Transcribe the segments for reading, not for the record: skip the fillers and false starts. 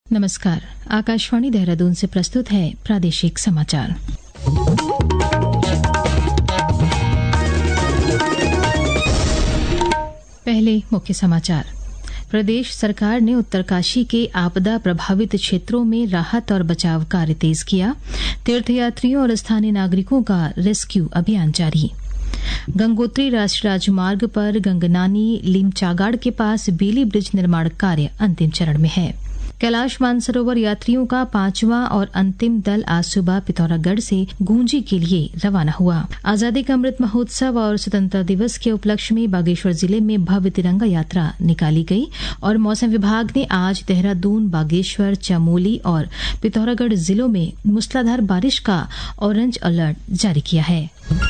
नमस्कार। आकाशवाणी देहरादून से प्रस्तुत है प्रादेशिक समाचार। पहले मुख्य समाचार। प्रदेश सरकार ने उत्तरकाशी के आपदा प्रभावित क्षेत्रों में राहत और बचाव कार्य तेज किया। तीर्थयात्रियों और स्थानीय नागरिकों का रेस्क्यू अभियान जारी। गंगोत्री राष्ट्रीय राजमार्ग पर गंगनानी लीमचागाड़ के पास बेली ब्रिज निर्माण कार्य अंतिम चरण में है। कैलाश मानसरोवर यात्रियों का 5वां और अंतिम दल आज सुबह पिथौरागढ़ से गूंजी के लिए रवाना हुआ। आजादी का अमृत महोत्सव और स्वतंत्रता दिवस के उपलक्ष्य में बागेश्वर जिले में भव्य तिरंगा यात्रा निकाली गई और मौसम विभाग ने आज देहरादून, बागेश्वर, चमोली और पिथौरागढ़ जिलों में मूसलाधार बारिश का ऑरेंज अलर्ट जारी किया है।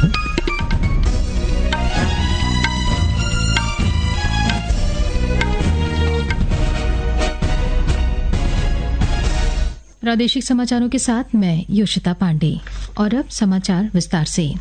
प्रादेशिक समाचारों के साथ मैं योशिता पांडे। और अब समाचार विस्तार से।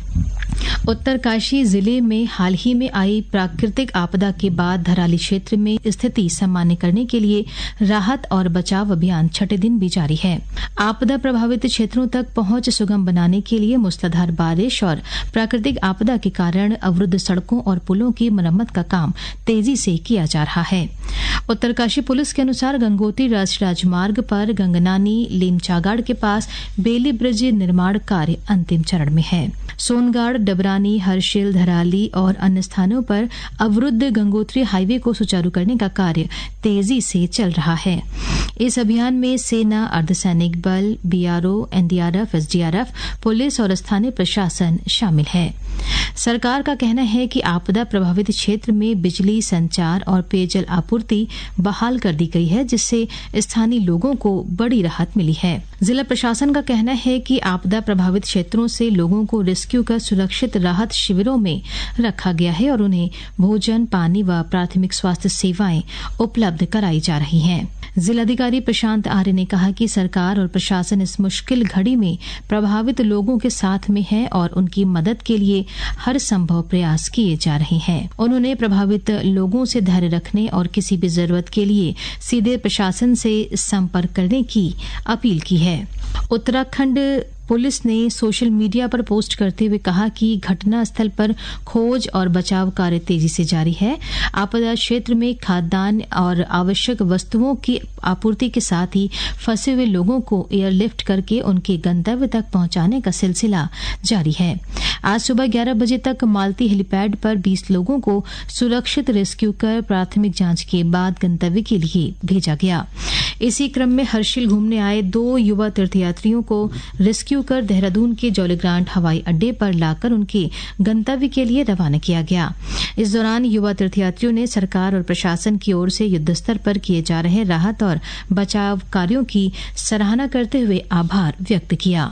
उत्तरकाशी जिले में हाल ही में आई प्राकृतिक आपदा के बाद धराली क्षेत्र में स्थिति सामान्य करने के लिए राहत और बचाव अभियान छठे दिन भी जारी है। आपदा प्रभावित क्षेत्रों तक पहुंच सुगम बनाने के लिए मूसलाधार बारिश और प्राकृतिक आपदा के कारण अवरुद्ध सड़कों और पुलों की मरम्मत का काम तेजी से किया जा रहा है। उत्तरकाशी पुलिस के अनुसार गंगोत्री राष्ट्रीय राजमार्ग पर गंगनानी लीमचागाड़ के पास बेली ब्रिज निर्माण कार्य अंतिम चरण में है। सोनगाड़, डबरानी, हर्षिल, धराली और अन्य स्थानों पर अवरुद्ध गंगोत्री हाईवे को सुचारू करने का कार्य तेजी से चल रहा है। इस अभियान में सेना, अर्धसैनिक बल, बीआरओ, एनडीआरएफ, एसडीआरएफ, पुलिस और स्थानीय प्रशासन शामिल है। सरकार का कहना है कि आपदा प्रभावित क्षेत्र में बिजली, संचार और पेयजल आपूर्ति बहाल कर दी गई है, जिससे स्थानीय लोगों को बड़ी राहत मिली है। जिला प्रशासन का कहना है कि आपदा प्रभावित क्षेत्रों से लोगों को रेस्क्यू कर सुरक्षित राहत शिविरों में रखा गया है और उन्हें भोजन, पानी व प्राथमिक स्वास्थ्य सेवाएं उपलब्ध कराई जा रही हैं। जिलाधिकारी प्रशांत आर्य ने कहा कि सरकार और प्रशासन इस मुश्किल घड़ी में प्रभावित लोगों के साथ में है और उनकी मदद के लिए हर संभव प्रयास किए जा रहे हैं। उन्होंने प्रभावित लोगों से धैर्य रखने और किसी भी जरूरत के लिए सीधे प्रशासन से संपर्क करने की अपील की है। उत्तराखंड पुलिस ने सोशल मीडिया पर पोस्ट करते हुए कहा कि घटना स्थल पर खोज और बचाव कार्य तेजी से जारी है। आपदा क्षेत्र में खाद्यान्न और आवश्यक वस्तुओं की आपूर्ति के साथ ही फंसे हुए लोगों को एयरलिफ्ट करके उनके गंतव्य तक पहुंचाने का सिलसिला जारी है। आज सुबह 11 बजे तक मालती हेलीपैड पर 20 लोगों को सुरक्षित रेस्क्यू कर प्राथमिक जांच के बाद गंतव्य के लिए भेजा गया। इसी क्रम में हर्षिल घूमने आए 2 युवा तीर्थयात्रियों को रेस्क्यू कर देहरादून के जौलीग्रांट हवाई अड्डे पर लाकर उनके गंतव्य के लिए रवाना किया गया। इस दौरान युवा तीर्थयात्रियों ने सरकार और प्रशासन की ओर से युद्ध स्तर पर किए जा रहे राहत और बचाव कार्यों की सराहना करते हुए आभार व्यक्त किया।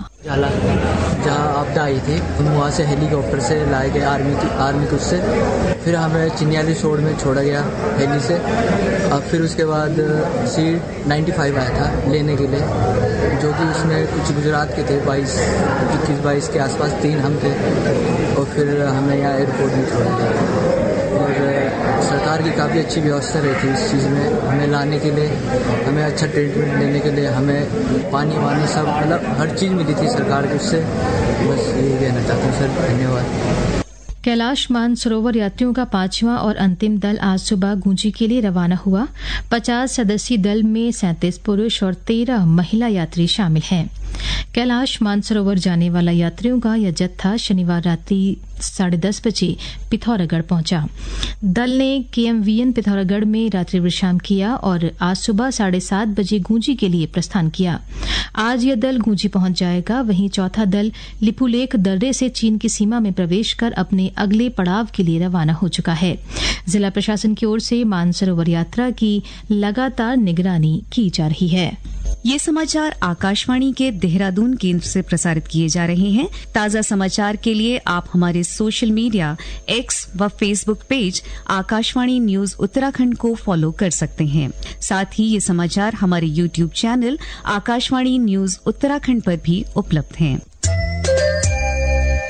जहाँ आपदा आई थी वहाँ से हेलीकॉप्टर से लाए गए आर्मी को, उससे फिर हमें चिन्याली सोड में छोड़ा गया हेली से। अब फिर उसके बाद C-95 आया था लेने के लिए, जो कि उसमें कुछ गुजरात के थे, 21-22 के आसपास, 3 हम थे और फिर हमें यहाँ एयरपोर्ट में छोड़ा गया। और सरकार की काफ़ी अच्छी व्यवस्था रही थी इस चीज़ में, हमें लाने के लिए, हमें अच्छा ट्रीटमेंट देने के लिए, हमें पानी वानी सब मतलब हर चीज़ मिली थी सरकार की उससे। बस यही कहना चाहता हूँ सर, धन्यवाद। कैलाश मानसरोवर यात्रियों का 5वां और अंतिम दल आज सुबह गूंजी के लिए रवाना हुआ। 50 सदस्यीय दल में 37 पुरुष और 13 महिला यात्री शामिल हैं। कैलाश मानसरोवर जाने वाला यात्रियों का यह जत्था शनिवार रात्रि 10:30 बजे पिथौरागढ़ पहुंचा। दल ने KMVN पिथौरागढ़ में रात्रि विश्राम किया और आज सुबह 7:30 बजे गूंजी के लिए प्रस्थान किया। आज यह दल गूंजी पहुंच जाएगा। वहीं चौथा दल लिपुलेख दर्रे से चीन की सीमा में प्रवेश कर अपने अगले पड़ाव के लिए रवाना हो चुका है। जिला प्रशासन की ओर से मानसरोवर यात्रा की लगातार निगरानी की जा रही है। ये समाचार आकाशवाणी के देहरादून केंद्र से प्रसारित किए जा रहे हैं। ताजा समाचार के लिए आप हमारे सोशल मीडिया X व Facebook page Akashvani news Uttarakhand को फॉलो कर सकते हैं। साथ ही ये समाचार हमारे YouTube channel Akashvani news Uttarakhand पर भी उपलब्ध हैं।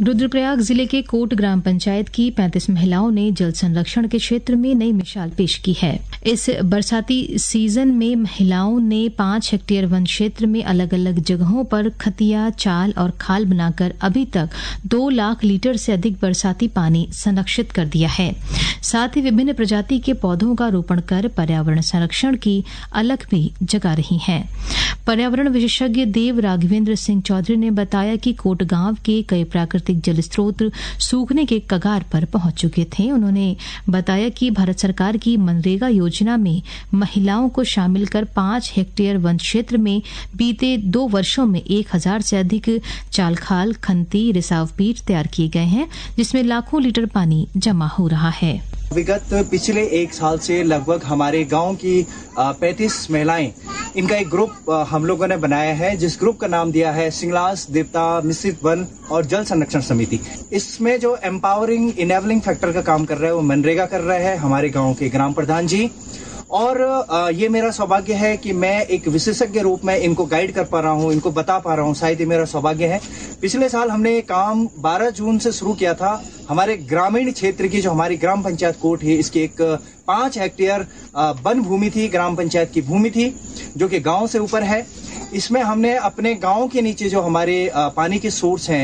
रुद्रप्रयाग जिले के कोट ग्राम पंचायत की 35 महिलाओं ने जल संरक्षण के क्षेत्र में नई मिसाल पेश की है। इस बरसाती सीजन में महिलाओं ने 5 हेक्टेयर वन क्षेत्र में अलग अलग जगहों पर खतिया, चाल और खाल बनाकर अभी तक 2 लाख लीटर से अधिक बरसाती पानी संरक्षित कर दिया है। साथ ही विभिन्न प्रजाति के पौधों का रोपण कर पर्यावरण संरक्षण की अलख भी जगा रही हैं। पर्यावरण विशेषज्ञ देव राघवेंद्र सिंह चौधरी ने बताया कि कोट गांव के कई प्राकृतिक जल स्रोत सूखने के कगार पर पहुंच चुके थे। उन्होंने बताया कि भारत सरकार की मनरेगा योजना में महिलाओं को शामिल कर 5 हेक्टेयर वन क्षेत्र में बीते 2 वर्षों में 1000 से अधिक चालखाल, खंती, रिसाव पीट तैयार किए गए हैं, जिसमें लाखों लीटर पानी जमा हो रहा है। विगत पिछले 1 साल से लगभग हमारे गांव की 35 महिलाएं, इनका एक ग्रुप हम लोगों ने बनाया है, जिस ग्रुप का नाम दिया है सिंगलास देवता मिश्रित वन और जल संरक्षण समिति। इसमें जो एम्पावरिंग इनेबलिंग फैक्टर का काम कर रहा है वो मनरेगा कर रहे हैं हमारे गांव के ग्राम प्रधान जी। और ये मेरा सौभाग्य है कि मैं एक विशेषज्ञ रूप में इनको गाइड कर पा रहा हूँ, इनको बता पा रहा हूँ, शायद ये मेरा सौभाग्य है। पिछले साल हमने ये काम 12 जून से शुरू किया था। हमारे ग्रामीण क्षेत्र की जो हमारी ग्राम पंचायत कोट है, इसकी एक 5 हेक्टेयर वन भूमि थी, ग्राम पंचायत की भूमि थी, जो कि गांव से ऊपर है। इसमें हमने अपने गांव के नीचे जो हमारे पानी के सोर्स हैं,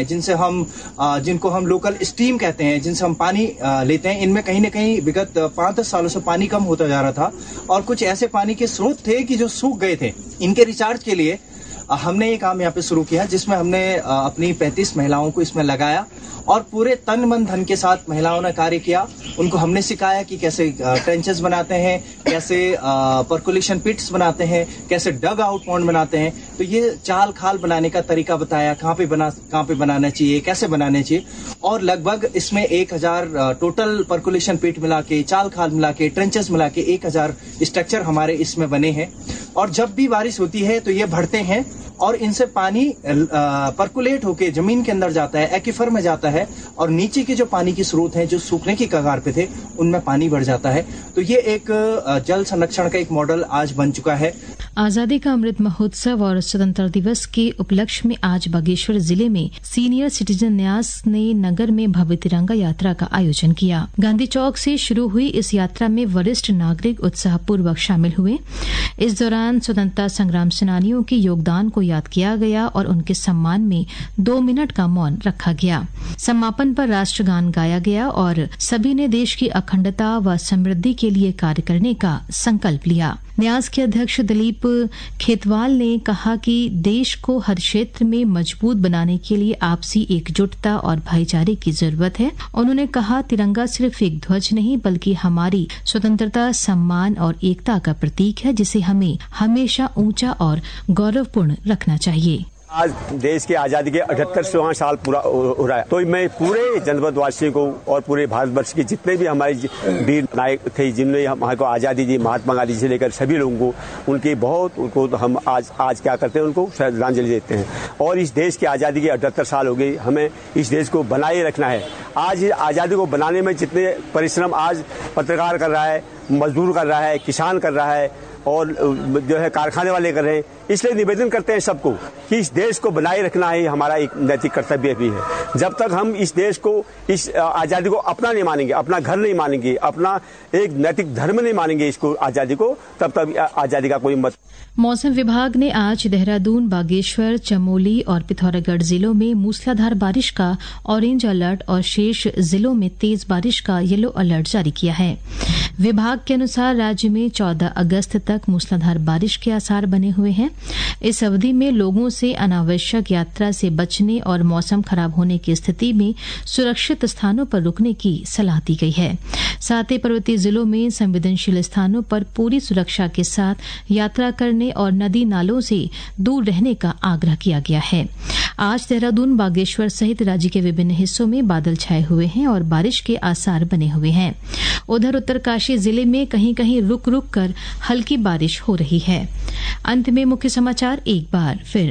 जिनको हम लोकल स्ट्रीम कहते हैं, जिनसे हम पानी लेते हैं, इनमें कहीं न कहीं विगत 5-10 सालों से पानी कम होता जा रहा था और कुछ ऐसे पानी के स्रोत थे कि जो सूख गए थे। इनके रिचार्ज के लिए हमने ये काम यहाँ पे शुरू किया, जिसमें हमने अपनी 35 महिलाओं को इसमें लगाया और पूरे तन मन धन के साथ महिलाओं ने कार्य किया। उनको हमने सिखाया कि कैसे ट्रेंचेस बनाते हैं, कैसे पर्कुलेशन पिट्स बनाते हैं, कैसे डग आउट पॉन्ड बनाते हैं। तो ये चाल खाल बनाने का तरीका बताया, कहाँ पे बनाना चाहिए, कैसे बनाने चाहिए। और लगभग इसमें 1000 टोटल पर्कुलेशन पिट मिला के, चाल खाल मिला के, ट्रेंचेस मिला के 1000 स्ट्रक्चर हमारे इसमें बने हैं। और जब भी बारिश होती है तो ये बढ़ते हैं और इनसे पानी पर्कुलेट होके जमीन के अंदर जाता है, एक्वीफर में जाता है और नीचे के जो पानी के स्रोत हैं जो सूखने की कगार पे थे, उनमें पानी बढ़ जाता है। तो ये एक जल संरक्षण का एक मॉडल आज बन चुका है। आजादी का अमृत महोत्सव और स्वतंत्रता दिवस के उपलक्ष्य में आज बागेश्वर जिले में सीनियर सिटीजन न्यास ने नगर में भव्य तिरंगा यात्रा का आयोजन किया। गांधी चौक से शुरू हुई इस यात्रा में वरिष्ठ नागरिक उत्साहपूर्वक शामिल हुए। इस दौरान स्वतंत्रता संग्राम सेनानियों के योगदान को याद किया गया और उनके सम्मान में 2 मिनट का मौन रखा गया। समापन पर राष्ट्रगान गाया गया और सभी ने देश की अखंडता व समृद्धि के लिए कार्य करने का संकल्प लिया। न्यास के अध्यक्ष दिलीप खेतवाल ने कहा कि देश को हर क्षेत्र में मजबूत बनाने के लिए आपसी एकजुटता और भाईचारे की जरूरत है। उन्होंने कहा, तिरंगा सिर्फ एक ध्वज नहीं बल्कि हमारी स्वतंत्रता, सम्मान और एकता का प्रतीक है, जिसे हमें हमेशा ऊंचा और गौरवपूर्ण रखना चाहिए। आज देश की आज़ादी के 78वां साल पूरा हो रहा है, तो मैं पूरे जनपद वासियों को और पूरे भारतवर्ष के जितने भी हमारे वीर नायक थे, जिन्होंने हमारे को आज़ादी दी, महात्मा गांधी से लेकर सभी लोगों को, उनको हम आज क्या करते हैं, उनको श्रद्धांजलि देते हैं। और इस देश की आज़ादी के 78 साल हो गए, हमें इस देश को बनाए रखना है। आज आज़ादी को बनाने में जितने परिश्रम आज पत्रकार कर रहा है, मजदूर कर रहा है, किसान कर रहा है और जो है कारखाने वाले कर रहे हैं, इसलिए निवेदन करते हैं सबको कि इस देश को बनाए रखना ही हमारा एक नैतिक कर्तव्य भी है। जब तक हम इस देश को, इस आज़ादी को अपना नहीं मानेंगे, अपना घर नहीं मानेंगे, अपना एक नैतिक धर्म नहीं मानेंगे इसको आज़ादी को, तब तक आज़ादी का कोई मत। मौसम विभाग ने आज देहरादून, बागेश्वर, चमोली और पिथौरागढ़ जिलों में मूसलाधार बारिश का ऑरेंज अलर्ट और शेष जिलों में तेज बारिश का येलो अलर्ट जारी किया है। विभाग के अनुसार राज्य में 14 अगस्त तक मूसलाधार बारिश के आसार बने हुए हैं। इस अवधि में लोगों से अनावश्यक यात्रा से बचने और मौसम खराब होने की स्थिति में सुरक्षित स्थानों पर रुकने की सलाह दी गई है। साथ ही पर्वतीय जिलों में संवेदनशील स्थानों पर पूरी सुरक्षा के साथ यात्रा करने और नदी नालों से दूर रहने का आग्रह किया गया है। आज देहरादून, बागेश्वर सहित राज्य के विभिन्न हिस्सों में बादल छाए हुए हैं और बारिश के आसार बने हुए हैं। उधर उत्तरकाशी जिले में कहीं कहीं रुक रुक कर हल्की बारिश हो रही है। अंत में मुख्य समाचार एक बार फिर।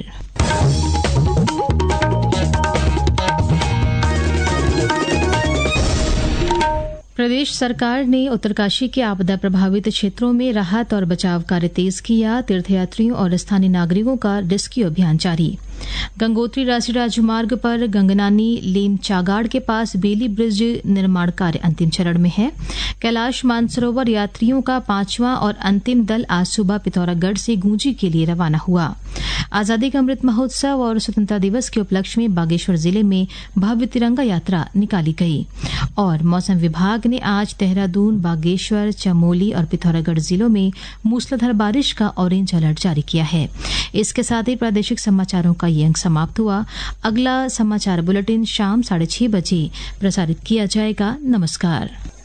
प्रदेश सरकार ने उत्तरकाशी के आपदा प्रभावित क्षेत्रों में राहत और बचाव कार्य तेज किया। तीर्थयात्रियों और स्थानीय नागरिकों का रेस्क्यू अभियान जारी। गंगोत्री राष्ट्रीय राजमार्ग पर गंगनानी लेमचागाड़ के पास बेली ब्रिज निर्माण कार्य अंतिम चरण में है। कैलाश मानसरोवर यात्रियों का 5वां और अंतिम दल आज सुबह पिथौरागढ़ से गूंजी के लिए रवाना हुआ। आजादी का अमृत महोत्सव और स्वतंत्रता दिवस के उपलक्ष्य में बागेश्वर जिले में भव्य तिरंगा यात्रा निकाली गई। और मौसम विभाग ने आज देहरादून, बागेश्वर, चमोली और पिथौरागढ़ जिलों में मूसलाधार बारिश का ऑरेंज अलर्ट जारी किया है। इसके साथ ही प्रादेशिक समाचारों का ये अंक समाप्त हुआ। अगला समाचार बुलेटिन शाम 6:30 बजे प्रसारित किया जाएगा। नमस्कार।